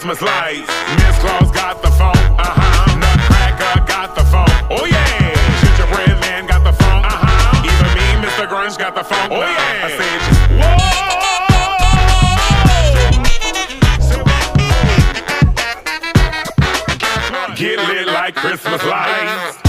Christmas lights. Miss Claus got the phone, Nutcracker got the phone, oh yeah. Gingerbread Man got the phone, Even me, Mr. Grunge got the phone, oh yeah. I said, whoa. Get lit like Christmas lights.